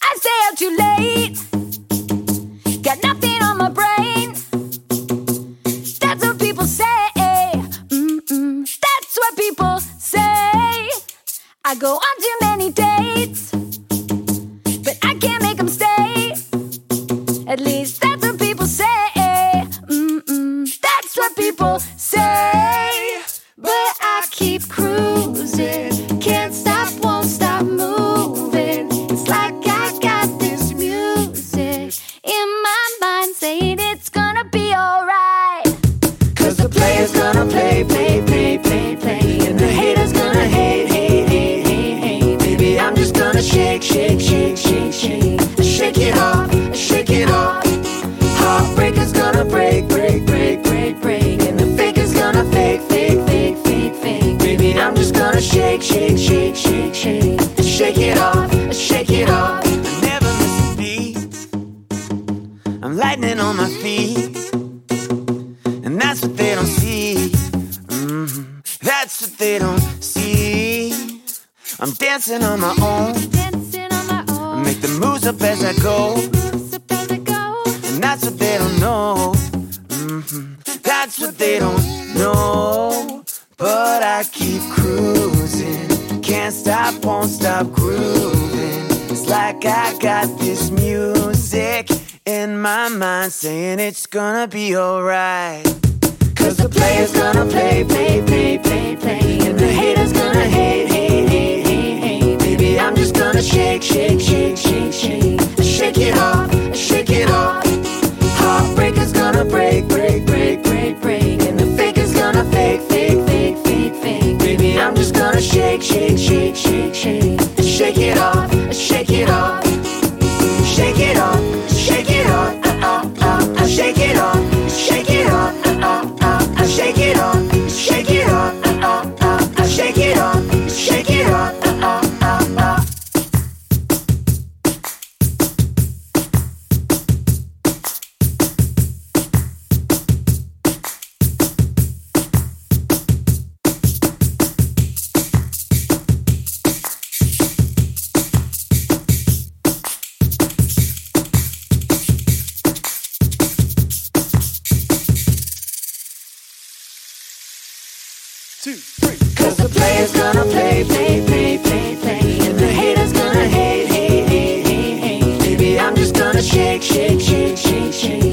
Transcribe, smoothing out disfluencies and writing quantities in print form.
I stay out too late, got nothing on my brain. That's what people say. That's what people say. I go on too many dates, but I can't make them stay. At least that's what people say. That's what people say. But I keep cruising, can't stop, won't stop moving. It's like I got this music in my mind saying it's gonna be alright. Cause the player's gonna play, play, play, play, play, and the haters gonna hate, hate, hate, hate, hate. Baby, I'm just gonna shake, shake, shake, shake, shake. Shake it off, shake it off. Heartbreaker's gonna break, break, break, break, break, and the faker's gonna fake, fake, fake, fake, fake. Baby, I'm just gonna shake, shake, shake, shake, shake. Shake it off, shake it off. I never miss a beat. I'm lightning on my feet, and that's what they don't see. That's what they don't see. I'm dancing on my own, I make the moves up as I go, and that's what they don't know. That's what they don't know. But I keep cruising, can't stop, won't stop grooving. It's like I got this music in my mind saying it's gonna be alright. Cause the player's gonna play, play, play, play, play, and the haters gonna hate, hate, hate, hate, hate. Baby, I'm just gonna shake, shake, shake, shake, shake. Shake it off, shake it off. Heartbreaker's gonna break, break, break, break, break, and the faker's gonna fake, fake, fake, fake, fake. Baby, I'm just gonna shake, shake, shake, shake, shake. Shake it off, shake it off. Shake it off, shake it off. Shake it off, shake it off. Shake it off, shake it off. Shake it off, shake it off. Cause the player's gonna play, play, play, play, play, and the haters gonna hate, hate, hate, hate, hate. Baby, I'm just gonna shake, shake, shake, shake, shake.